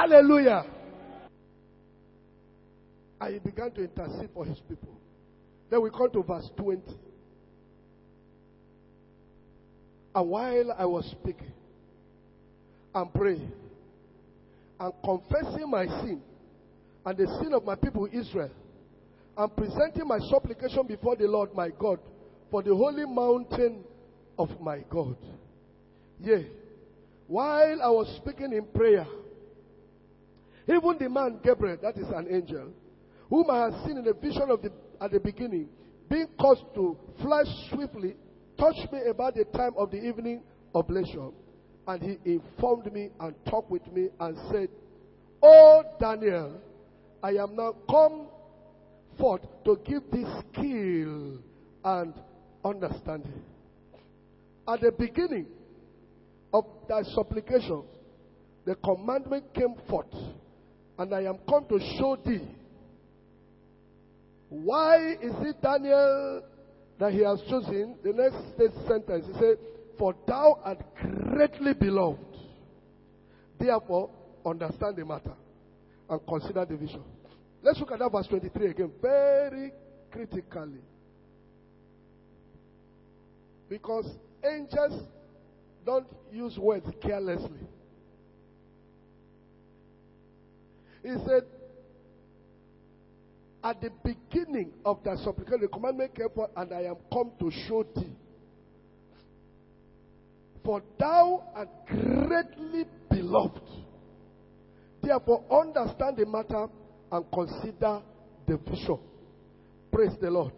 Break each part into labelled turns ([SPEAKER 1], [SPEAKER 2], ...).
[SPEAKER 1] Hallelujah. And he began to intercede for his people. Then we come to verse 20. And while I was speaking and praying and confessing my sin and the sin of my people Israel, and presenting my supplication before the Lord my God for the holy mountain of my God. Yea, while I was speaking in prayer, even the man Gabriel, that is an angel, whom I had seen in a vision at the beginning, being caused to fly swiftly, touched me about the time of the evening oblation. And he informed me and talked with me and said, "O Daniel, I am now come forth to give thee skill and understanding." At the beginning of thy supplication, the commandment came forth, and I am come to show thee. Why is it Daniel that he has chosen? The next sentence, he said, "For thou art greatly beloved. Therefore, understand the matter and consider the vision." Let's look at that verse 23 again, very critically. Because angels don't use words carelessly. He said, at the beginning of that supplication, the commandment came forth, and I am come to show thee. For thou art greatly beloved. Therefore, understand the matter and consider the vision. Praise the Lord.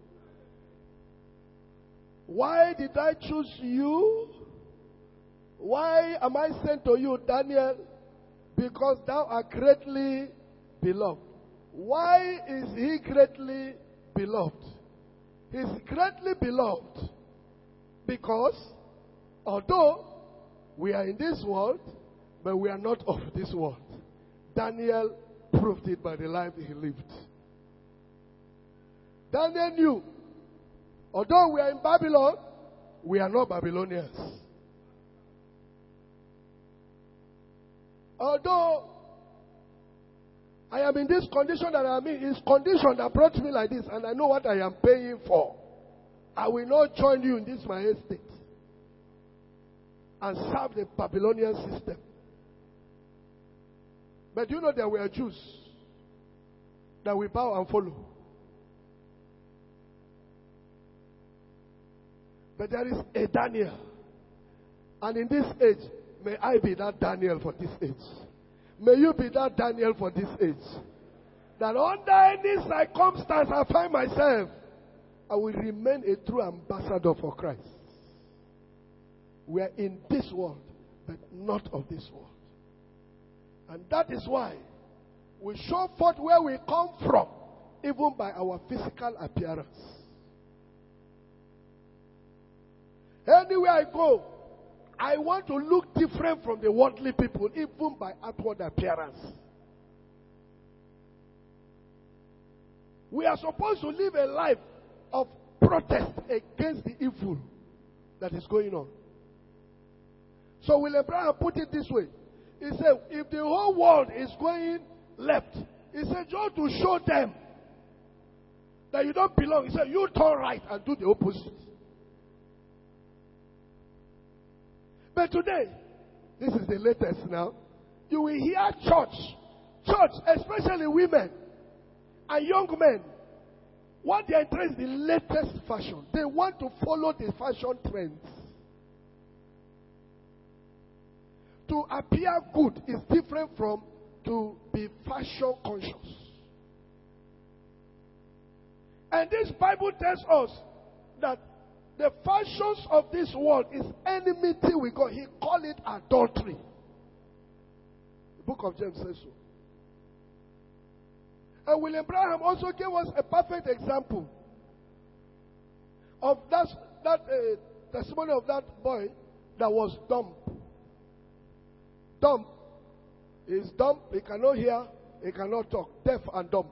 [SPEAKER 1] Why did I choose you? Why am I sent to you, Daniel? Because thou art greatly beloved. Why is he greatly beloved? He's greatly beloved because although we are in this world, but we are not of this world. Daniel proved it by the life he lived. Daniel knew, although we are in Babylon, we are not Babylonians. Although I am in this condition that I am in, it's condition that brought me like this, and I know what I am paying for. I will not join you in this my estate and serve the Babylonian system. But you know there were Jews that we bow and follow. But there is a Daniel. And in this age, may I be that Daniel for this age. May you be that Daniel for this age. That under any circumstance I find myself, I will remain a true ambassador for Christ. We are in this world, but not of this world. And that is why we show forth where we come from, even by our physical appearance. Anywhere I go, I want to look different from the worldly people, even by outward appearance. We are supposed to live a life of protest against the evil that is going on. So William Branham put it this way. He said, if the whole world is going left, he said, just to show them that you don't belong. He said, you turn right and do the opposite. But today, this is the latest now, you will hear church, especially women and young men, what they are interested in the latest fashion. They want to follow the fashion trends. To appear good is different from to be fashion conscious. And this Bible tells us that the fashions of this world is enmity with God. He called it adultery. The book of James says so. And William Branham also gave us a perfect example of that testimony of that boy that was dumb. Dumb. He's dumb. He cannot hear. He cannot talk. Deaf and dumb.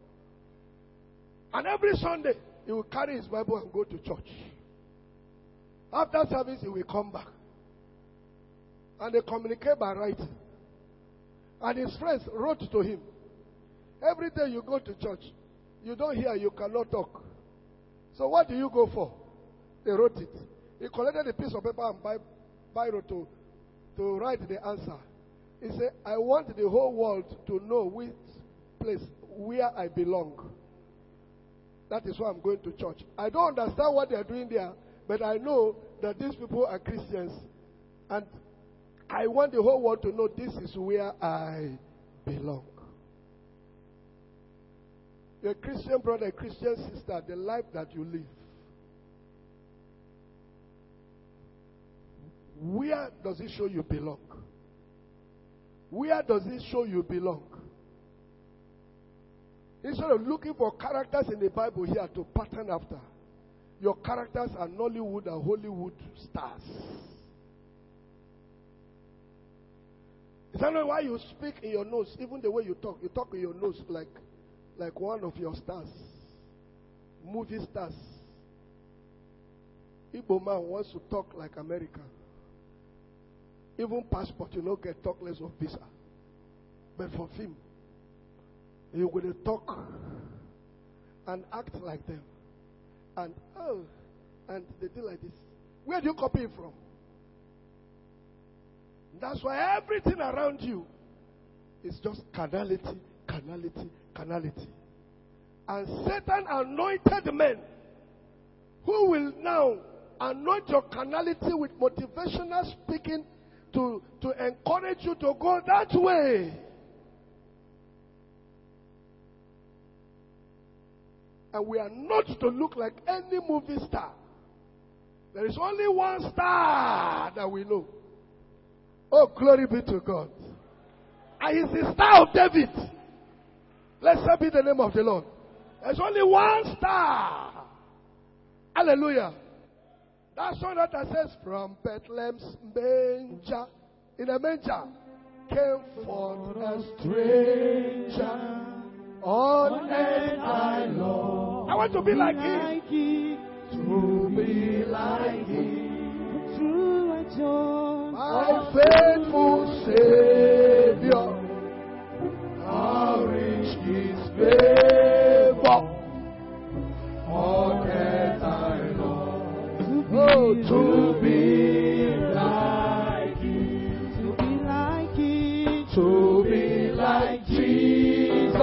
[SPEAKER 1] And every Sunday, he will carry his Bible and go to church. After service, he will come back. And they communicate by writing. And his friends wrote to him. Every day you go to church, you don't hear, you cannot talk. So what do you go for? They wrote it. He collected a piece of paper and biro to write the answer. He said, I want the whole world to know which place, where I belong. That is why I'm going to church. I don't understand what they are doing there, but I know that these people are Christians. And I want the whole world to know this is where I belong. Your Christian brother, Christian sister, the life that you live. Where does it show you belong? Where does it show you belong? Instead of looking for characters in the Bible here to pattern after, your characters are Nollywood and Hollywood stars. Is that not why you speak in your nose? Even the way you talk in your nose like one of your stars, movie stars. Igbo man wants to talk like America. Even passport, you don't get talk less of visa. But for film, you're going to talk and act like them. And they do like this. Where do you copy it from? That's why everything around you is just carnality, carnality, carnality. And Satan anointed men who will now anoint your carnality with motivational speaking to encourage you to go that way. And we are not to look like any movie star. There is only one star that we know. Oh, glory be to God. And he's the star of David. Blessed be the name of the Lord. There's only one star. Hallelujah. That song that says, from Bethlehem's manger, in a manger, came forth a stranger. On earth I long. I want to be like him. To be like him. My faithful Savior. How rich his favor. On earth I long. Oh, to be like him. To be like him. To be like Jesus.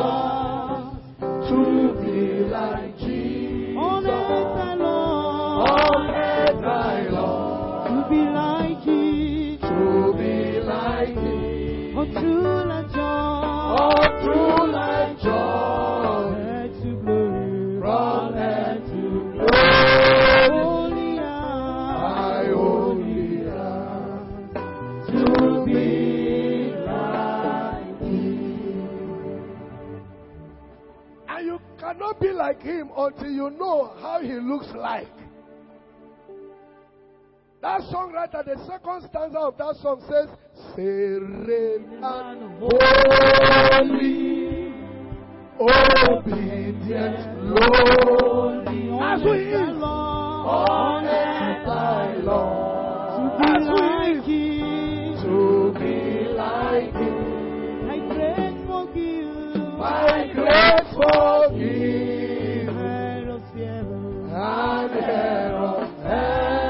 [SPEAKER 1] To be like Jesus. On earth I long. On earth I long. To be like him. To be like him. Oh, true like John. Oh, true like John. Earth to glory. From earth to glory. Holy I only am. To be like him. And you cannot be like him until you know how he looks like. That songwriter, the second stanza of that song says, serene and holy, obedient, lowly. As we is, on earth I long. As we is, to be like him. My grace forgive. My grace forgive. And heir of heaven.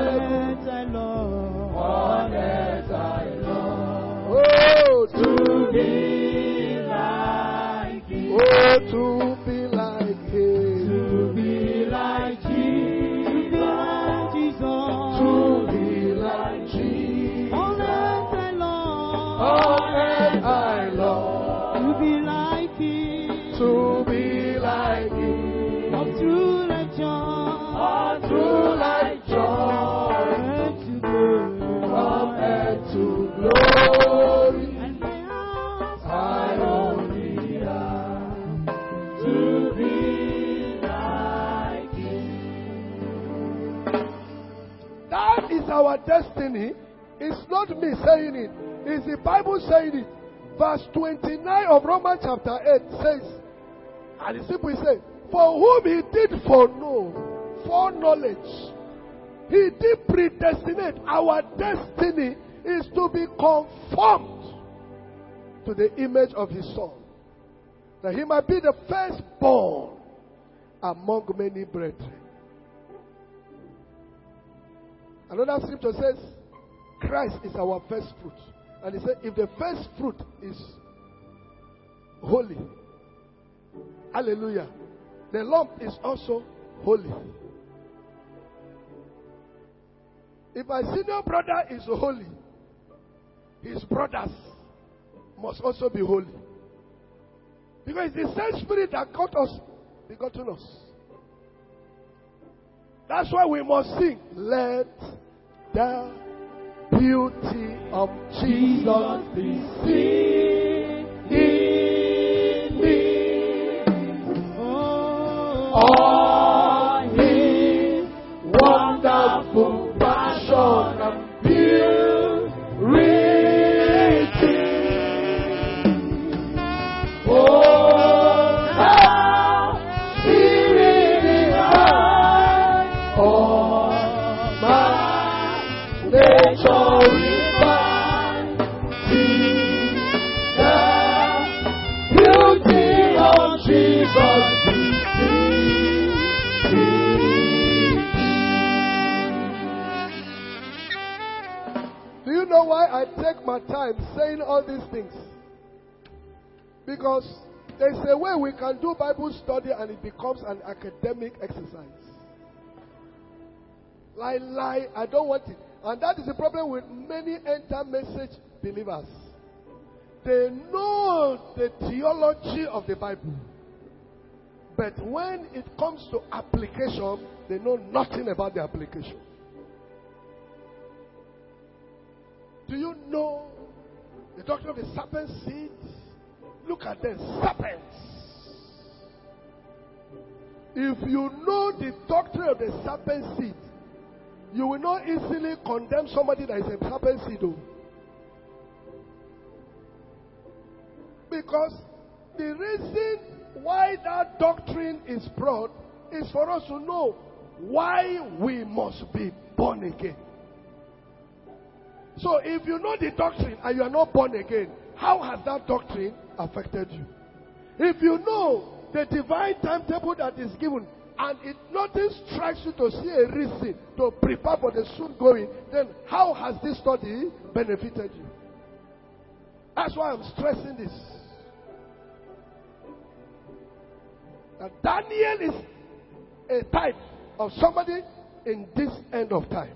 [SPEAKER 1] To be like him. Oh, to be like him. To be like Jesus. To be like Jesus. On earth I long. On earth I long. To be like him. To be like him. Oh, true like John. Oh, true like John. From earth to glory. Our destiny is not me saying it, it's the Bible saying it. Verse 29 of Romans chapter 8 says, and the simple say, for whom he did foreknowledge, he did predestinate. Our destiny is to be conformed to the image of his Son, that he might be the firstborn among many brethren. Another scripture says, Christ is our first fruit. And he said, if the first fruit is holy, hallelujah, the lump is also holy. If my senior brother is holy, his brothers must also be holy. Because it's the same spirit that begotten us. That's why we must sing, let the beauty of Jesus be seen in me. All his wonderful passion and purity. Oh, how spirit divine, all my nature divine, see the beauty of Jesus be seen. Do you know why I take my time saying all these things? Because there's a way we can do Bible study and it becomes an academic exercise. Lie, I don't want it. And that is the problem with many end-time message believers. They know the theology of the Bible. But when it comes to application, they know nothing about the application. Do you know the doctrine of the serpent seed? Look at them, serpents. If you know the doctrine of the serpent seed, you will not easily condemn somebody that is a serpent seed. Because the reason why that doctrine is brought is for us to know why we must be born again. So if you know the doctrine and you are not born again, how has that doctrine affected you? If you know the divine timetable that is given and nothing strikes you to see a reason to prepare for the soon going, then how has this study benefited you? That's why I'm stressing this. That Daniel is a type of somebody in this end of time.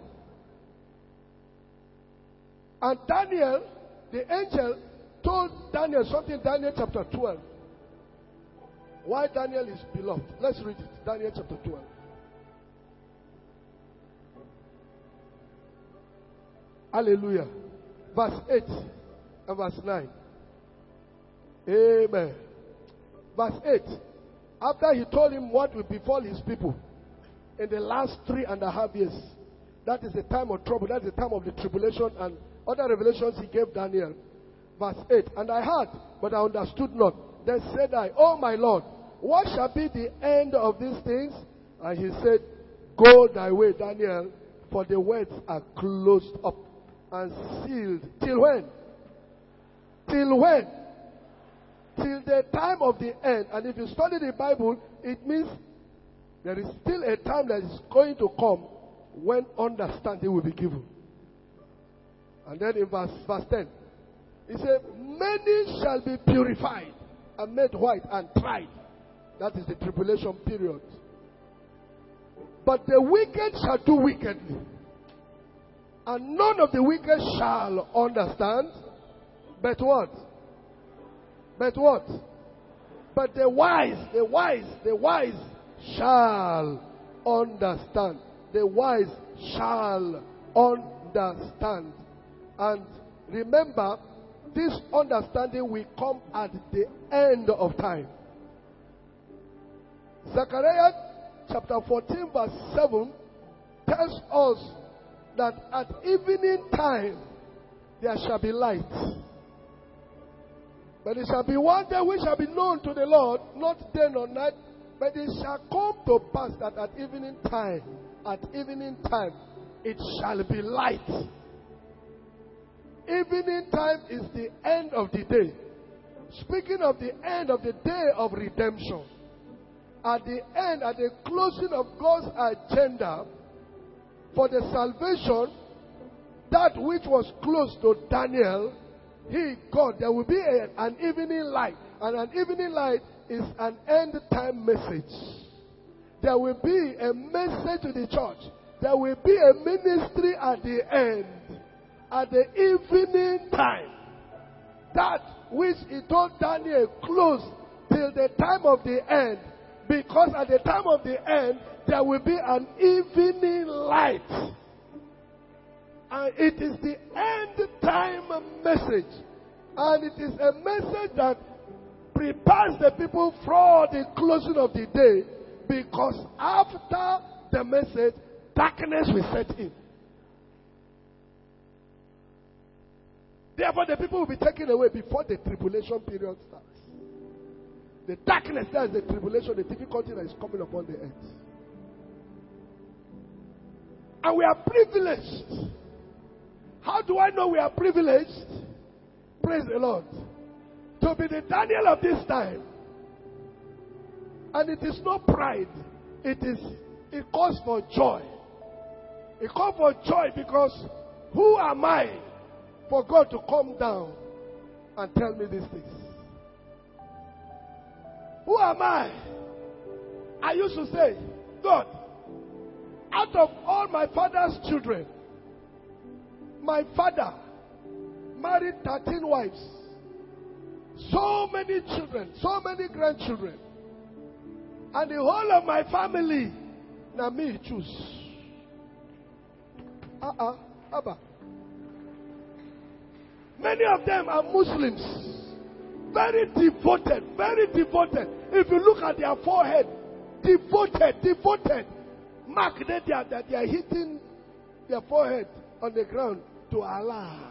[SPEAKER 1] And Daniel, the angel, told Daniel something in Daniel chapter 12. Why Daniel is beloved. Let's read it. Daniel chapter 12. Hallelujah. Verse 8 and verse 9. Amen. Verse 8. After he told him what will befall his people in the last 3.5 years. That is the time of trouble. That is the time of the tribulation and other revelations he gave Daniel. Verse 8. And I heard, but I understood not. Then said I, O my Lord, what shall be the end of these things? And he said, go thy way, Daniel, for the words are closed up and sealed. Till when? Till when? Till the time of the end. And if you study the Bible, it means there is still a time that is going to come when understanding will be given. And then in verse 10, he said, many shall be purified and made white and tried. That is the tribulation period. But the wicked shall do wickedly. And none of the wicked shall understand. But what? But what? But the wise shall understand. The wise shall understand. And remember, this understanding will come at the end of time. Zechariah chapter 14 verse 7 tells us that at evening time there shall be light. But it shall be one day which shall be known to the Lord, not day nor night, but it shall come to pass that at evening time, it shall be light. Evening time is the end of the day. speaking of the end of the day of redemption. At the end, at the closing of God's agenda for the salvation, that which was close to Daniel, God, there will be an evening light. And an evening light is an end time message. There will be a message to the church. There will be a ministry at the end, at the evening time. That which he told Daniel closed till the time of the end. Because at the time of the end, there will be an evening light. And it is the end time message. And it is a message that prepares the people for the closing of the day. Because after the message, darkness will set in. Therefore, the people will be taken away before the tribulation period starts. The darkness, that is the tribulation, the difficulty that is coming upon the earth. And we are privileged. How do I know we are privileged? Praise the Lord. To be the Daniel of this time. And it is not pride. It calls for joy. It calls for joy because who am I for God to come down and tell me these things? Who am I? I used to say, God, out of all my father's children, my father married 13 wives, so many children, so many grandchildren, and the whole of my family, now me choose. Abba. Many of them are Muslims. Very devoted, very devoted. If you look at their forehead, devoted. Mark that they are hitting their forehead on the ground to Allah.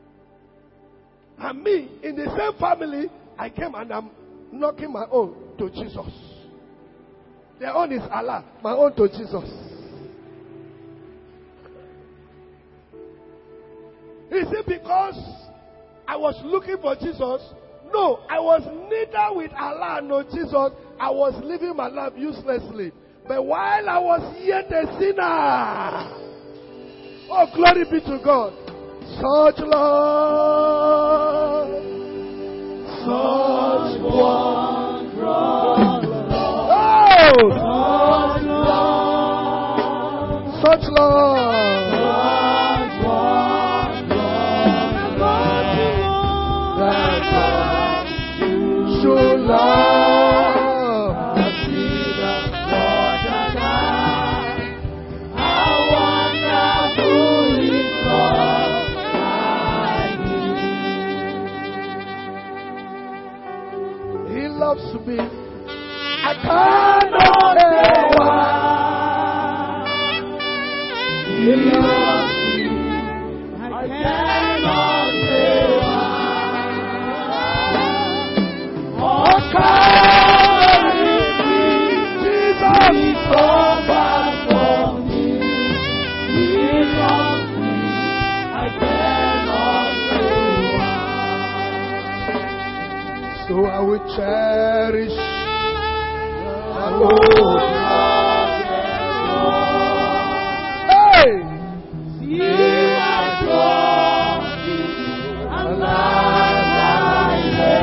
[SPEAKER 1] And me, in the same family, I came and I'm knocking my own to Jesus. Their own is Allah, my own to Jesus. Is it because I was looking for Jesus? No, I was neither with Allah nor Jesus. I was living my life uselessly. But while I was yet a sinner, oh, glory be to God. Such love, such one from love, such love. Love, I see the Lord and how wonderful His love I He loves me. I cannot say why. He loves me. I cannot say why. So I will cherish the Lord. Hey! See my glory, alive,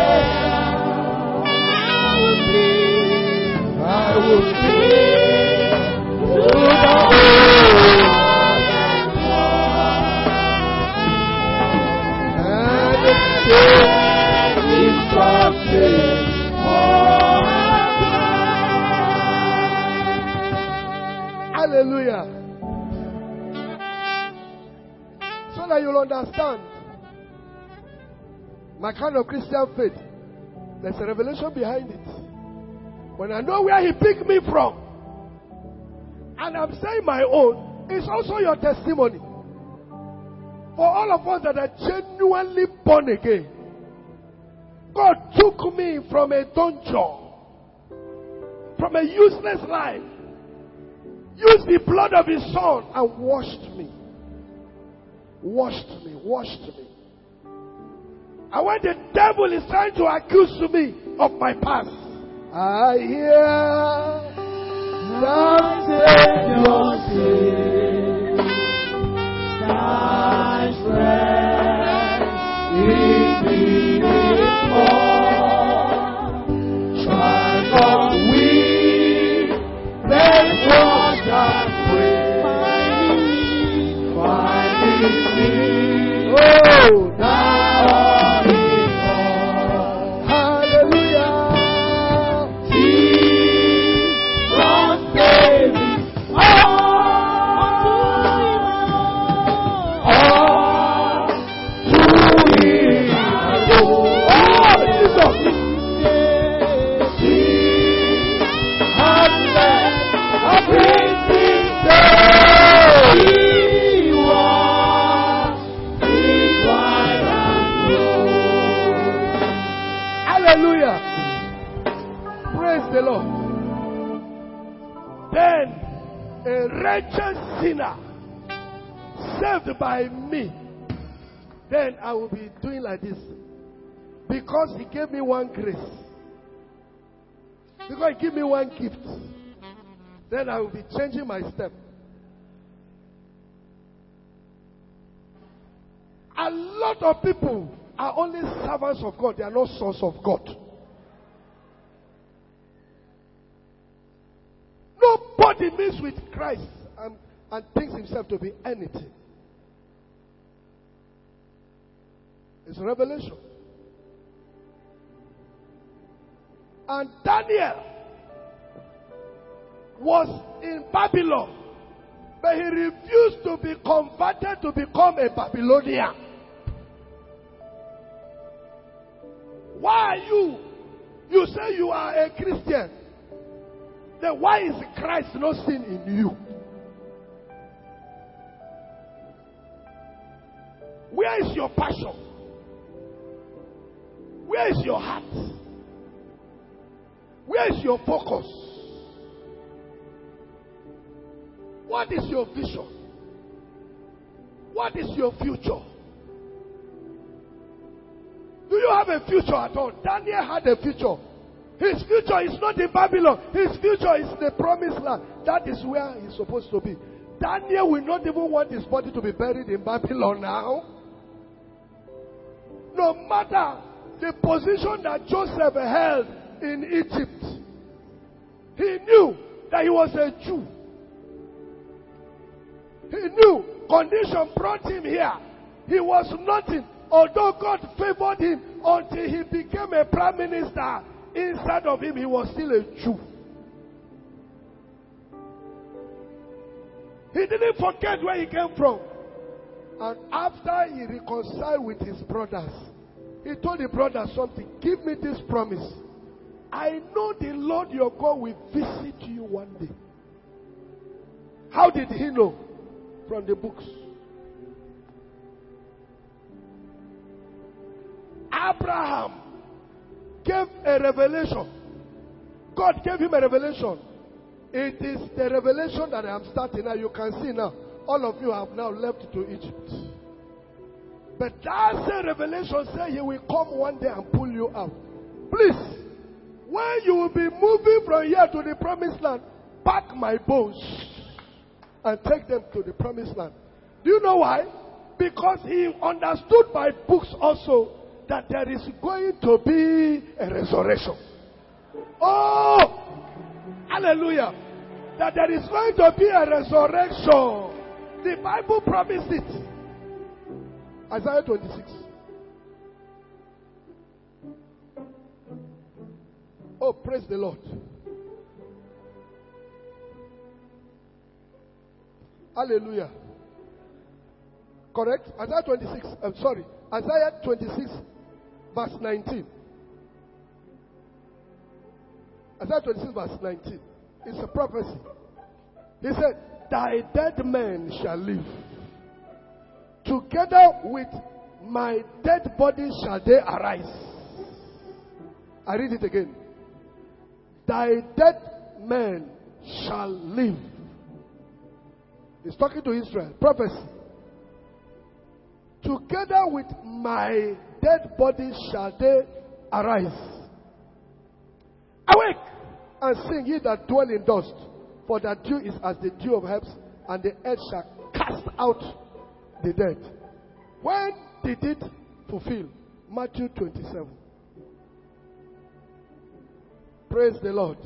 [SPEAKER 1] I will be to the and the hallelujah. So that you'll understand my kind of Christian faith. There's a revelation behind it. When I know where He picked me from, and I'm saying my own, it's also your testimony. For all of us that are genuinely born again, God took me from a dungeon, from a useless life, used the blood of His Son and washed me. And when the devil is trying to accuse me of my past, I hear the Savior say, "Stand firm in the try not weak, let us and pray, finding me, oh, now before, hallelujah, Jesus saving, hallelujah. Praise the Lord. Then a wretched sinner saved by me, then I will be doing like this. Because he gave me one grace. Because he gave me one gift. Then I will be changing my step. A lot of people are only servants of God. They are not sons of God. Nobody meets with Christ and thinks himself to be anything. It's a revelation. And Daniel was in Babylon, but he refused to be converted to become a Babylonian. Why are you? You say you are a Christian. Then why is Christ not seen in you? Where is your passion? Where is your heart? Where is your focus? What is your vision? What is your future? Do you have a future at all? Daniel had a future. His future is not in Babylon. His future is the promised land. That is where he's supposed to be. Daniel will not even want his body to be buried in Babylon now. No matter the position that Joseph held in Egypt, he knew that he was a Jew. He knew condition brought him here. He was nothing. Although God favored him until he became a prime minister, inside of him he was still a Jew. He didn't forget where he came from. And after he reconciled with his brothers, he told the brothers something. Give me this promise. I know the Lord your God will visit you one day. How did he know? From the books. Abraham gave a revelation. God gave him a revelation. It is the revelation that I am starting now. You can see now. All of you have now left to Egypt. But that same revelation says he will come one day and pull you out. Please, when you will be moving from here to the promised land, pack my bones and take them to the promised land. Do you know why? Because he understood by books also that there is going to be a resurrection. Oh, hallelujah. That there is going to be a resurrection. The Bible promised it. Isaiah 26. Oh, praise the Lord. Hallelujah. Correct? Isaiah 26. I'm sorry. Isaiah 26, verse 19. Isaiah 26, verse 19. It's a prophecy. He said, thy dead men shall live. Together with my dead body shall they arise. I read it again. Thy dead men shall live. He's talking to Israel. Prophecy. Together with my dead bodies shall they arise. Awake and sing, ye that dwell in dust, for the dew is as the dew of herbs, and the earth shall cast out the dead. When did it fulfill? Matthew 27. Praise the Lord.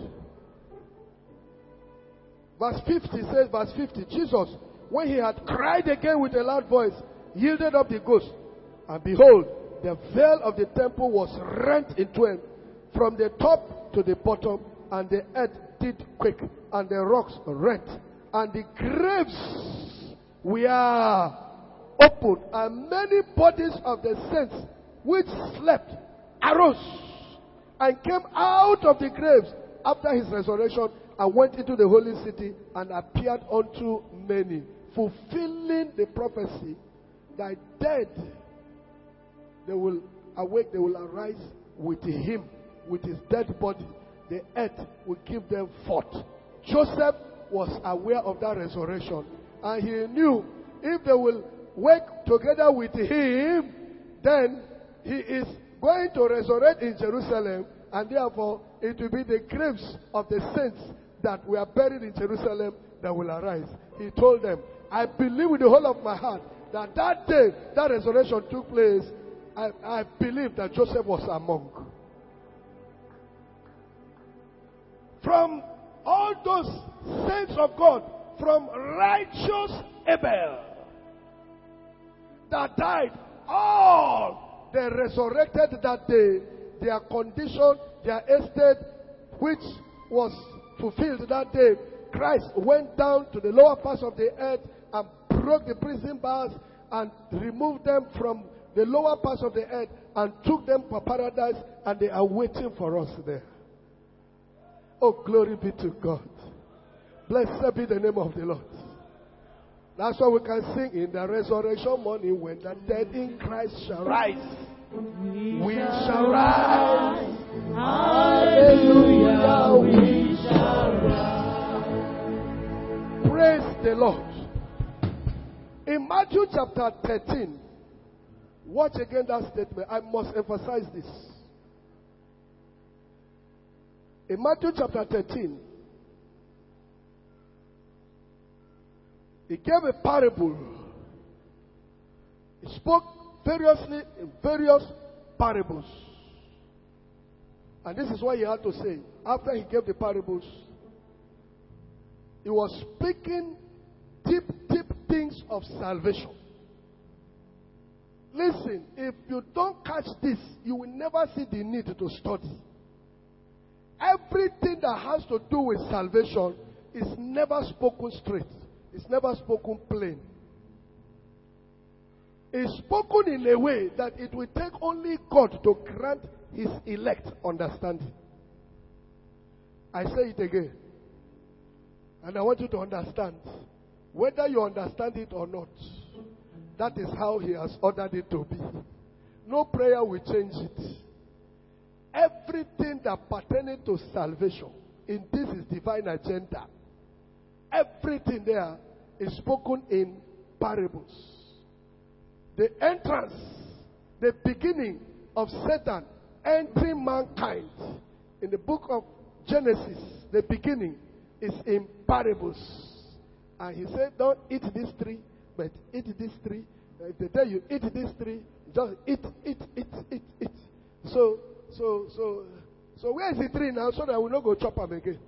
[SPEAKER 1] Verse 50 says, verse 50, Jesus, when he had cried again with a loud voice, yielded up the ghost. And behold, the veil of the temple was rent in twain, from the top to the bottom, and the earth did quake, and the rocks rent, and the graves were opened, and many bodies of the saints which slept arose, and came out of the graves after his resurrection, and went into the holy city, and appeared unto many, fulfilling the prophecy that dead, they will awake, they will arise with him, with his dead body. The earth will give them forth. Joseph was aware of that resurrection, and he knew if they will wake together with him, then he is going to resurrect in Jerusalem, and therefore it will be the graves of the saints that were buried in Jerusalem that will arise. He told them, I believe with the whole of my heart that that day that resurrection took place, I believe that Joseph was among. From all those saints of God, from righteous Abel that died, all they resurrected that day. Their condition, their estate, which was fulfilled that day, Christ went down to the lower parts of the earth and broke the prison bars and removed them from the lower parts of the earth and took them for paradise, and they are waiting for us there. Oh, glory be to God. Blessed be the name of the Lord. That's why we can sing in the resurrection morning, when the dead in Christ shall rise. We shall rise. Hallelujah. We shall rise. Praise the Lord. In Matthew chapter 13, watch again that statement. I must emphasize this. In Matthew chapter 13, he gave a parable. He spoke variously in various parables. And this is what he had to say. After he gave the parables, he was speaking deep things of salvation. Listen, if you don't catch this, you will never see the need to study. Everything that has to do with salvation is never spoken straight. It's never spoken plain. It's spoken in a way that it will take only God to grant his elect understanding. I say it again. And I want you to understand. Whether you understand it or not, that is how he has ordered it to be. No prayer will change it. Everything that pertains to salvation in this is divine agenda. Everything there is spoken in parables. The entrance, the beginning of Satan entering mankind in the book of Genesis, the beginning is in parables. And he said, don't eat this tree, but eat this tree. If they tell you eat this tree, just eat. So where is the tree now, so that we not go chop them again?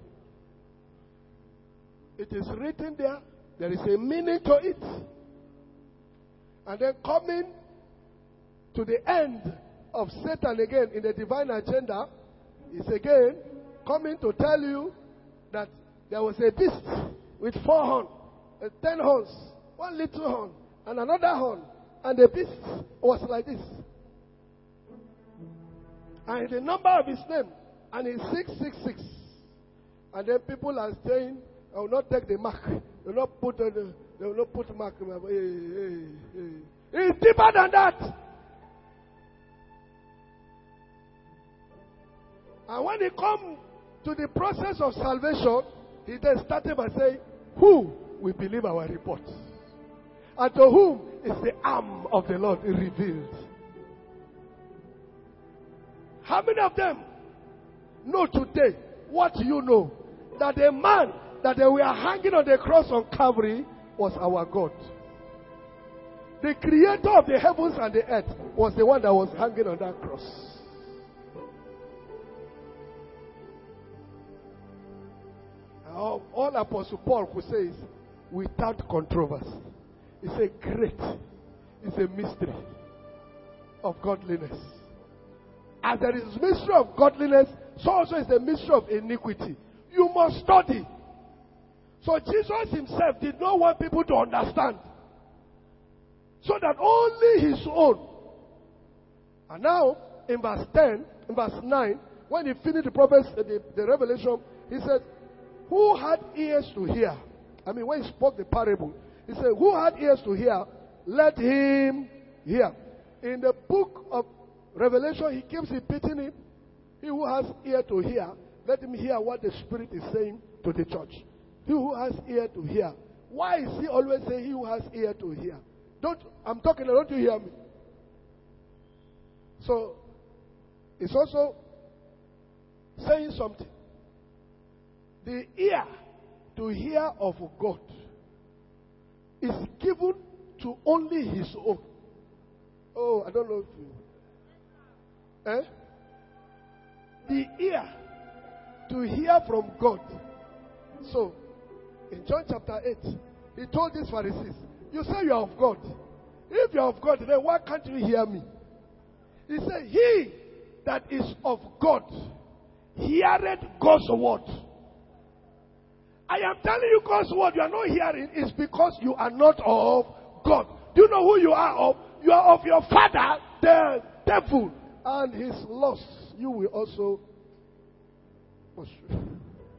[SPEAKER 1] It is written there. There is a meaning to it. And then coming to the end of Satan again in the divine agenda is again coming to tell you that there was a beast with 4 horns, 10 horns, 1 little horn, and another horn. And the beast was like this. And the number of his name, and it's 666. And then people are saying, I will not take the mark. They will not put mark. It's deeper than that. And when he come to the process of salvation, he then started by saying, who will believe our report? And to whom is the arm of the Lord revealed? How many of them know today what you know? That the man that they were hanging on the cross on Calvary was our God. The creator of the heavens and the earth was the one that was hanging on that cross. All Apostle Paul could say is, without controversy. It's a great, it's a mystery of godliness. As there is mystery of godliness, so also is the mystery of iniquity. You must study. So Jesus himself did not want people to understand. So that only his own. And now, in verse 10, in verse 9, when he finished the prophets, the revelation, he said, who had ears to hear? I mean, when he spoke the parable, he said, who had ears to hear, let him hear. In the book of Revelation, he keeps repeating it. He who has ear to hear, let him hear what the Spirit is saying to the church. He who has ear to hear. Why is he always saying he who has ear to hear? I'm talking, don't you hear me? So, it's also saying something. The ear to hear of God is given to only his own. Oh, I don't know if you... The ear to hear from God. So, in John chapter 8, he told these Pharisees, you say you are of God. If you are of God, then why can't you hear me? He said, he that is of God heareth God's word. I am telling you God's word you are not hearing is because you are not of God. Do you know who you are of? You are of your father, the devil, and his lusts. You will also pursue.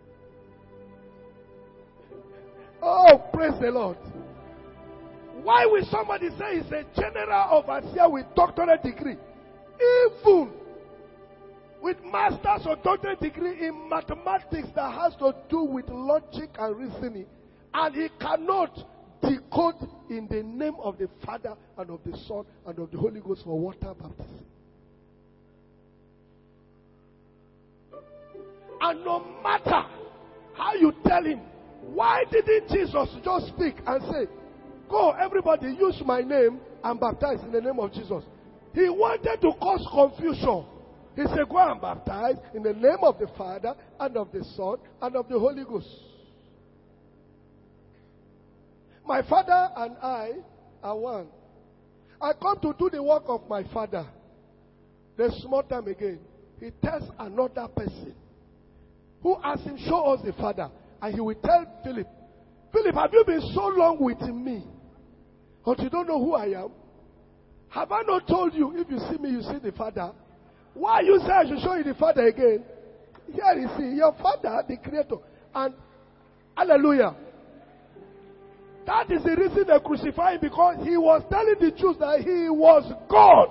[SPEAKER 1] Oh, praise the Lord. Why will somebody say he's a general overseer with doctorate degree? Even with master's or doctorate degree in mathematics that has to do with logic and reasoning. And he cannot decode in the name of the Father and of the Son and of the Holy Ghost for water baptism. And no matter how you tell him, why didn't Jesus just speak and say, go everybody use my name and baptize in the name of Jesus? He wanted to cause confusion. He said, go and baptize in the name of the Father and of the Son and of the Holy Ghost. My Father and I are one. I come to do the work of my Father. The small time again, he tells another person who asks him, show us the Father. And he will tell Philip, Philip, have you been so long with me, but you don't know who I am? Have I not told you, if you see me, you see the Father? Why you say I should show you the Father again? Here you see, your Father, the Creator. And, hallelujah. That is the reason they crucified him, because he was telling the Jews that he was God.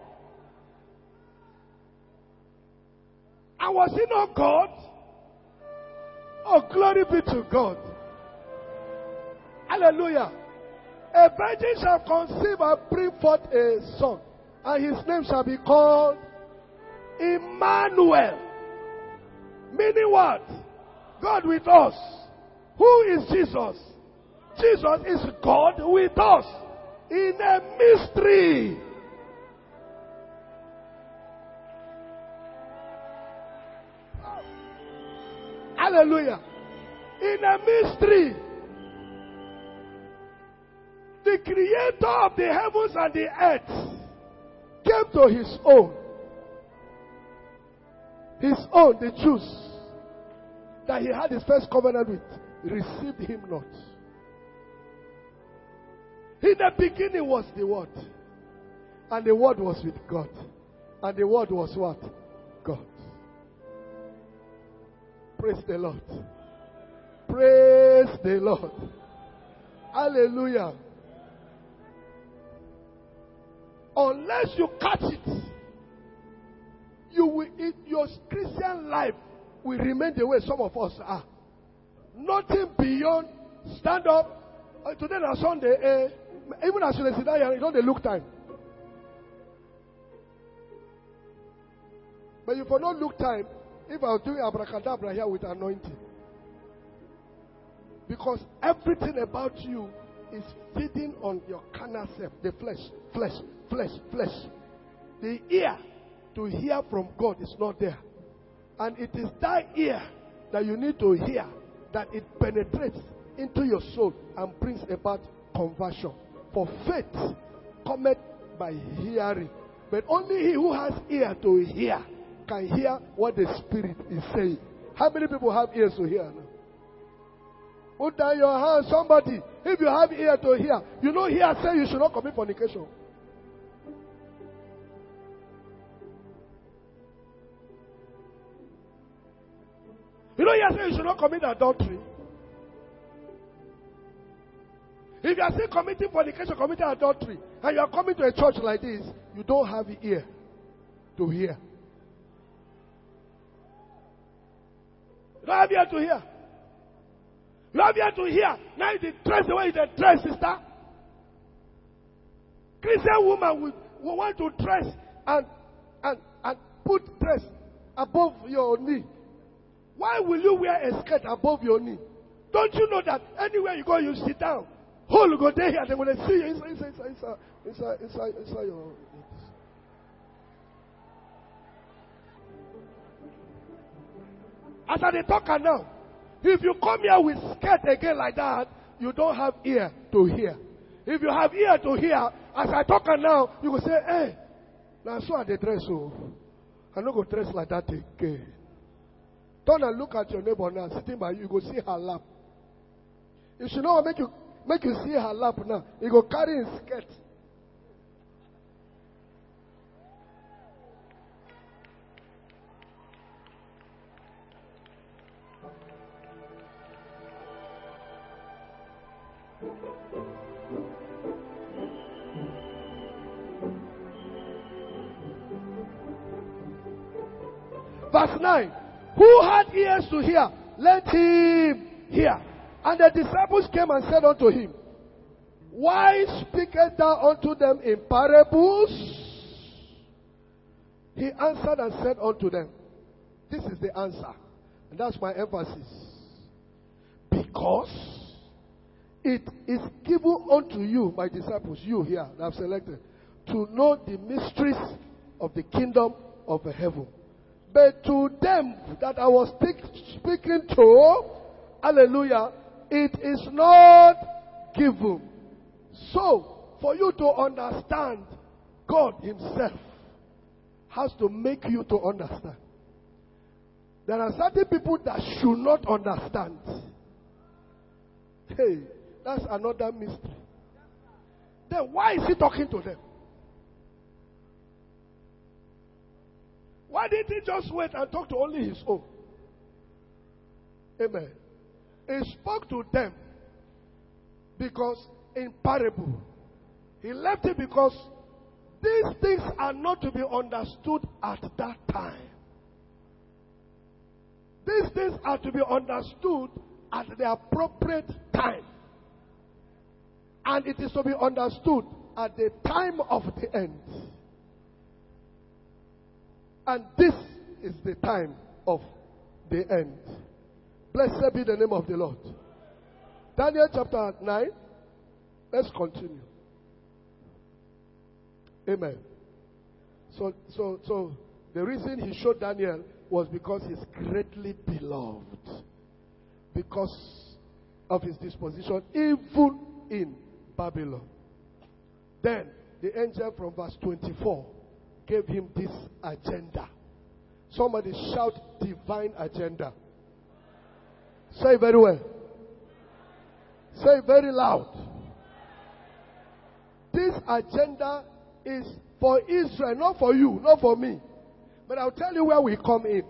[SPEAKER 1] And was he not God? Oh, glory be to God. Hallelujah. A virgin shall conceive and bring forth a son, and his name shall be called Emmanuel. Meaning what? God with us. Who is Jesus? Jesus is God with us in a mystery. Hallelujah. In a mystery. The creator of the heavens and the earth came to his own. His own, the Jews, that he had his first covenant with, received him not. In the beginning was the Word. And the Word was with God. And the Word was what? God. Praise the Lord. Praise the Lord. Hallelujah. Unless you catch it, your Christian life will remain the way some of us are. Nothing beyond stand up. Today is Sunday. Even as you sit down, you don't look time. But you for not look time, if I was doing abracadabra here with anointing. Because everything about you is feeding on your carnal self, the flesh. The ear to hear from God is not there. And it is that ear that you need to hear, that it penetrates into your soul and brings about conversion. For faith cometh by hearing. But only he who has ear to hear can hear what the Spirit is saying. How many people have ears to hear now? Put down your hand, somebody. If you have ear to hear, you know here say you should not commit fornication. You know here say you should not commit adultery. If you are still committing fornication, committing adultery, and you are coming to a church like this, you don't have ear to hear. You don't have ear to hear. You have ear to hear. Now you dress the way you dress, sister. Christian woman will want to dress and put dress above your knee. Why will you wear a skirt above your knee? Don't you know that anywhere you go, you sit down. Whole go there here, they will see you inside your. As I talk now, if you come here with skirt again like that, you don't have ear to hear. If you have ear to hear, as I talk now, you will say, hey, now so I dress so. I'm not going to dress like that again. Turn and look at your neighbor now, sitting by you, you go see her lap. You should know what make you see her lap now. You go carry his skirt. Verse 9. Who had ears to hear, let him hear. And the disciples came and said unto him, why speakest thou unto them in parables? He answered and said unto them, this is the answer, and that's my emphasis. Because it is given unto you, my disciples, you here that I've selected, to know the mysteries of the kingdom of heaven. But to them that I was speaking to, hallelujah, it is not given. So, for you to understand, God himself has to make you to understand. There are certain people that should not understand. Hey, that's another mystery. Then why is he talking to them? Why didn't he just wait and talk to only his own? Amen. He spoke to them because in parable. He left it because these things are not to be understood at that time. These things are to be understood at the appropriate time. And it is to be understood at the time of the end. And this is the time of the end. Blessed be the name of the Lord. Daniel chapter 9. Let's continue. Amen. So the reason he showed Daniel was because he's greatly beloved. Because of his disposition, even in Babylon. Then the angel from verse 24 gave him this agenda. Somebody shout divine agenda. Say it very well. Say it very loud. This agenda is for Israel, not for you, not for me. But I'll tell you where we come in.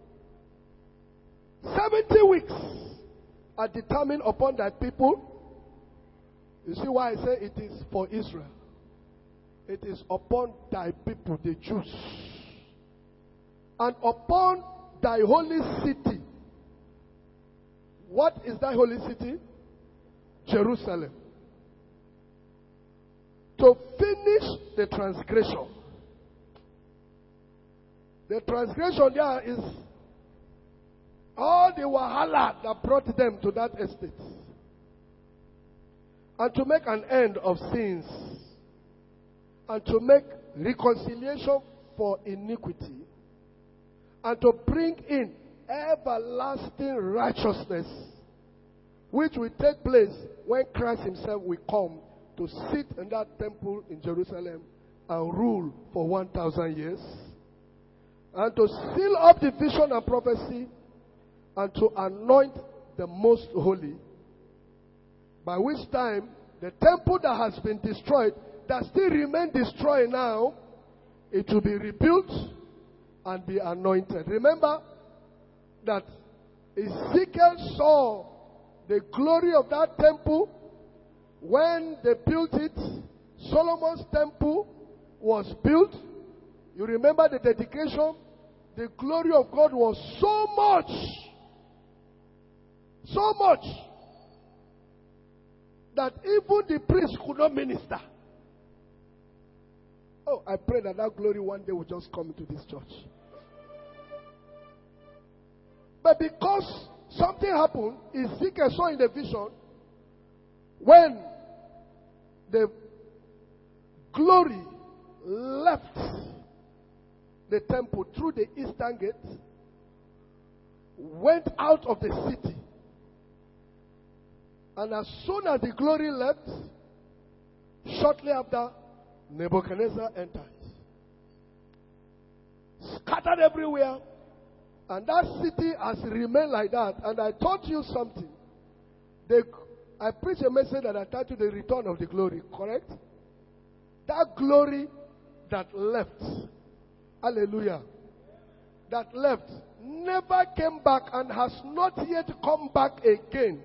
[SPEAKER 1] 70 weeks are determined upon that people. You see why I say it is for Israel. It is upon thy people, the Jews. And upon thy holy city. What is thy holy city? Jerusalem. To finish the transgression. The transgression there is all the wahala that brought them to that estate. And to make an end of sins. And to make reconciliation for iniquity. And to bring in everlasting righteousness, which will take place when Christ himself will come to sit in that temple in Jerusalem and rule for 1,000 years. And to seal up the vision and prophecy, and to anoint the most holy. By which time, the temple that has been destroyed, that still remains destroyed now, it will be rebuilt and be anointed. Remember that Ezekiel saw the glory of that temple when they built it. Solomon's temple was built. You remember the dedication? The glory of God was so much that even the priest could not minister. Oh, I pray that glory one day will just come into this church. But because something happened, Ezekiel saw in the vision, when the glory left the temple through the eastern gate, went out of the city. And as soon as the glory left, shortly after, Nebuchadnezzar entered. Scattered everywhere. And that city has remained like that. And I taught you something. I preached a message that I titled The Return of the Glory. Correct? That glory that left. Hallelujah. That left. Never came back and has not yet come back again.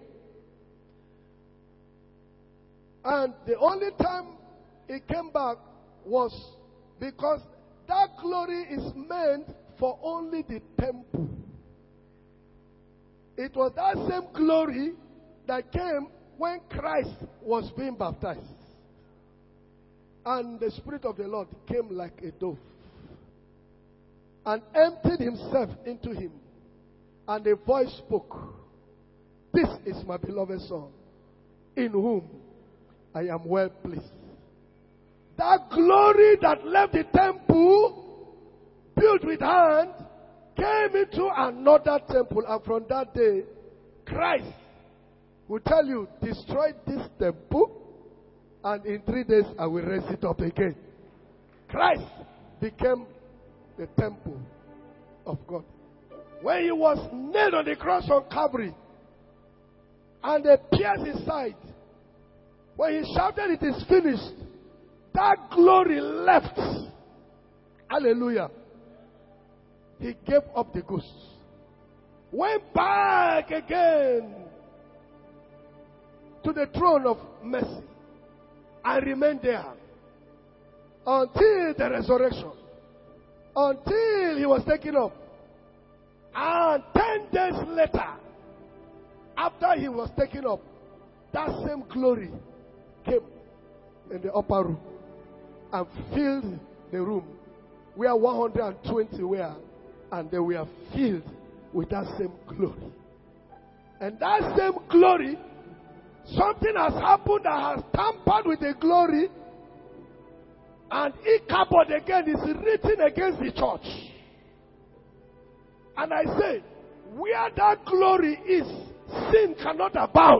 [SPEAKER 1] And the only time it came back was because that glory is meant for only the temple. It was that same glory that came when Christ was being baptized. And the Spirit of the Lord came like a dove and emptied himself into him. And a voice spoke, "This is my beloved Son, in whom I am well pleased." That glory that left the temple, built with hand, came into another temple. And from that day, Christ will tell you, destroy this temple, and in 3 days I will raise it up again. Christ became the temple of God. When he was nailed on the cross on Calvary, and they pierced his side, when he shouted, "It is finished," that glory left. Hallelujah. He gave up the ghost. Went back again to the throne of mercy and remained there until the resurrection. Until he was taken up. And 10 days later, after he was taken up, that same glory came in the upper room and filled the room where 120 were, and they were filled with that same glory. And that same glory, something has happened that has tampered with the glory, and Ichabod again is written against the church. And I say, where that glory is, sin cannot abound.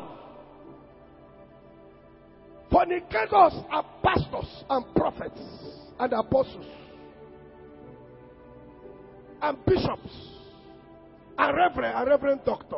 [SPEAKER 1] Fornicators are pastors and prophets and apostles and bishops and reverend doctor.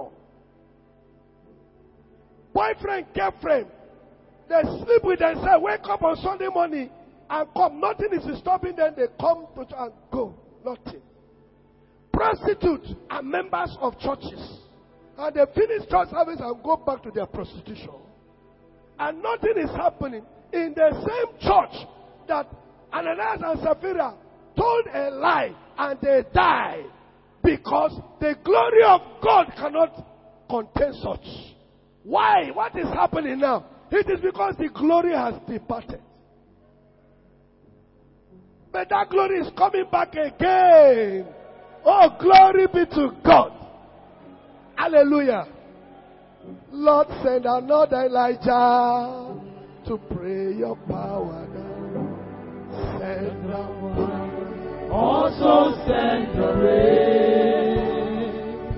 [SPEAKER 1] Boyfriend, girlfriend, they sleep with themselves, wake up on Sunday morning and come. Nothing is stopping them. They come to and go. Nothing. Prostitutes are members of churches. And they finish church service and go back to their prostitution. And nothing is happening in the same church that Ananias and Sapphira told a lie and they died because the glory of God cannot contain such. Why? What is happening now? It is because the glory has departed. But that glory is coming back again. Oh, glory be to God. Hallelujah. Lord, send another Elijah to pray your power down. Send one.
[SPEAKER 2] Also send the rain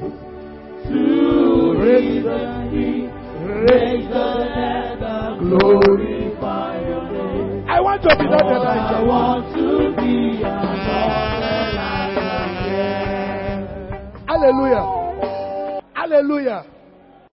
[SPEAKER 2] to raise the weak, raise the dead, and glorify your name.
[SPEAKER 1] I want to be that Elijah.
[SPEAKER 2] I want to be another Elijah.
[SPEAKER 1] Hallelujah. Hallelujah.